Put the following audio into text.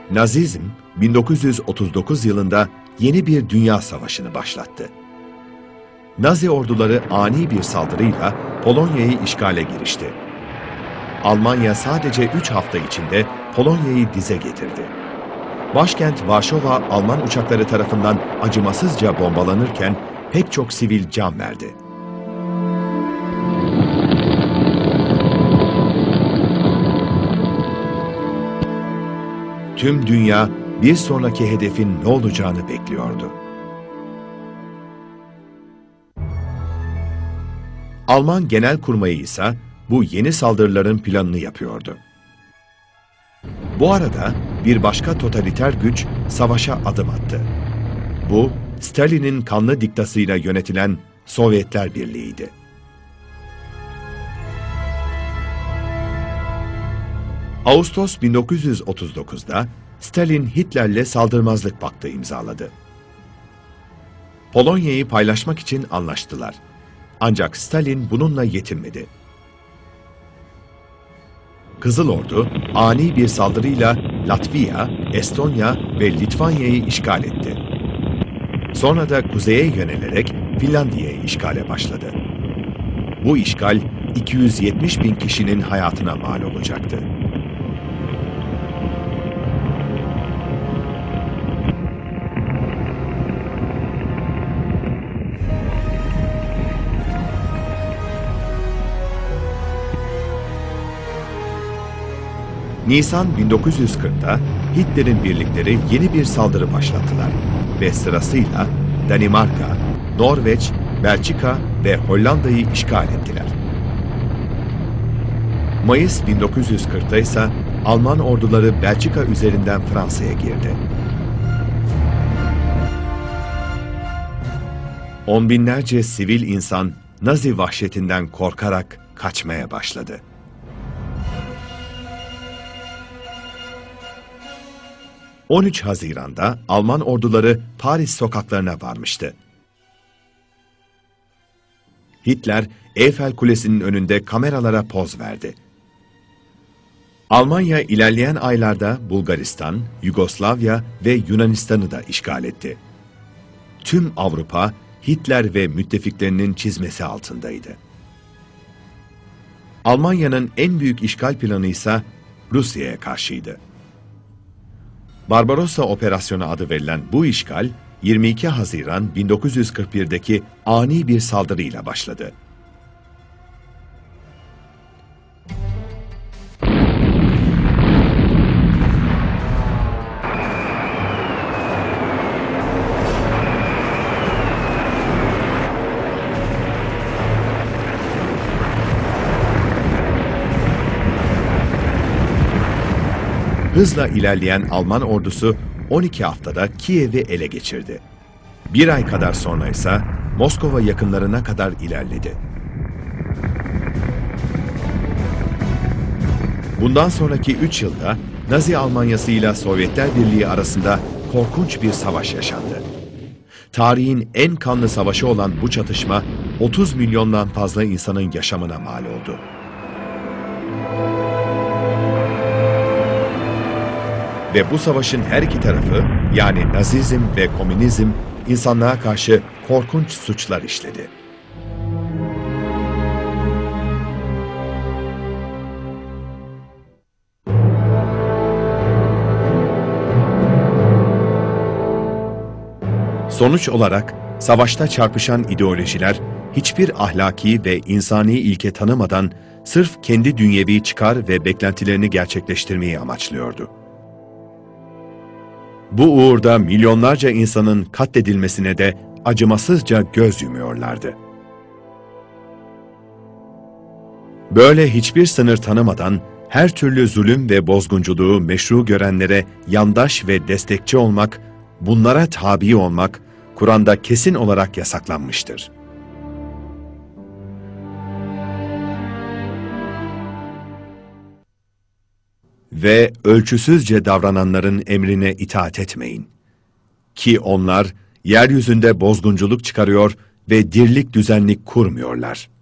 Nazizm, 1939 yılında yeni bir dünya savaşını başlattı. Nazi orduları ani bir saldırıyla Polonya'yı işgale girişti. Almanya sadece 3 hafta içinde Polonya'yı dize getirdi. Başkent Varşova Alman uçakları tarafından acımasızca bombalanırken pek çok sivil can verdi. Tüm dünya bir sonraki hedefin ne olacağını bekliyordu. Alman Genelkurmayı ise bu yeni saldırıların planını yapıyordu. Bu arada bir başka totaliter güç savaşa adım attı. Bu, Stalin'in kanlı diktasıyla yönetilen Sovyetler Birliği'ydi. Ağustos 1939'da Stalin Hitler'le saldırmazlık paktı imzaladı. Polonya'yı paylaşmak için anlaştılar. Ancak Stalin bununla yetinmedi. Kızıl Ordu ani bir saldırıyla Latvia, Estonya ve Litvanya'yı işgal etti. Sonra da kuzeye yönelerek Finlandiya'yı işgale başladı. Bu işgal 270 bin kişinin hayatına mal olacaktı. Nisan 1940'da Hitler'in birlikleri yeni bir saldırı başlattılar ve sırasıyla Danimarka, Norveç, Belçika ve Hollanda'yı işgal ettiler. Mayıs 1940'da ise Alman orduları Belçika üzerinden Fransa'ya girdi. On binlerce sivil insan Nazi vahşetinden korkarak kaçmaya başladı. ...13 Haziran'da Alman orduları Paris sokaklarına varmıştı. Hitler, Eyfel Kulesi'nin önünde kameralara poz verdi. Almanya ilerleyen aylarda Bulgaristan, Yugoslavya ve Yunanistan'ı da işgal etti. Tüm Avrupa, Hitler ve müttefiklerinin çizmesi altındaydı. Almanya'nın en büyük işgal planı ise Rusya'ya karşıydı. Barbarossa Operasyonu adı verilen bu işgal, 22 Haziran 1941'deki ani bir saldırıyla başladı. Hızla ilerleyen Alman ordusu 12 haftada Kiev'i ele geçirdi. Bir ay kadar sonra ise Moskova yakınlarına kadar ilerledi. Bundan sonraki 3 yılda Nazi Almanyası ile Sovyetler Birliği arasında korkunç bir savaş yaşandı. Tarihin en kanlı savaşı olan bu çatışma 30 milyondan fazla insanın yaşamına mal oldu. Ve bu savaşın her iki tarafı, yani Nazizm ve Komünizm, insanlığa karşı korkunç suçlar işledi. Sonuç olarak savaşta çarpışan ideolojiler hiçbir ahlaki ve insani ilke tanımadan sırf kendi dünyevi çıkar ve beklentilerini gerçekleştirmeyi amaçlıyordu. Bu uğurda milyonlarca insanın katledilmesine de acımasızca göz yumuyorlardı. Böyle hiçbir sınır tanımadan her türlü zulüm ve bozgunculuğu meşru görenlere yandaş ve destekçi olmak, bunlara tabi olmak Kur'an'da kesin olarak yasaklanmıştır. Ve ölçüsüzce davrananların emrine itaat etmeyin. Ki onlar yeryüzünde bozgunculuk çıkarıyor ve dirlik düzenlik kurmuyorlar.